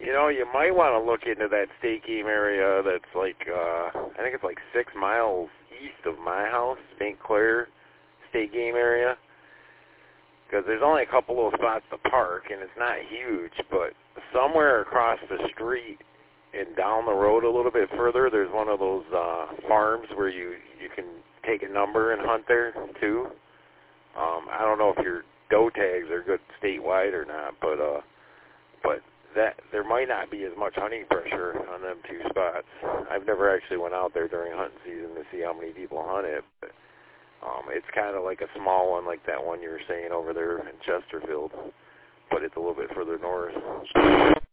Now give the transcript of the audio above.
You might want to look into that state game area that's like, I think it's like 6 miles east of my house, St. Clair state game area. Because there's only a couple little spots to park, and it's not huge, but somewhere across the street and down the road a little bit further, there's one of those farms where you can take a number and hunt there, too. I don't know if your doe tags are good statewide or not, but that there might not be as much hunting pressure on them 2 spots. I've never actually went out there during hunting season to see how many people hunt it, but it's kind of like a small one like that one you were saying over there in Chesterfield, but it's a little bit further north.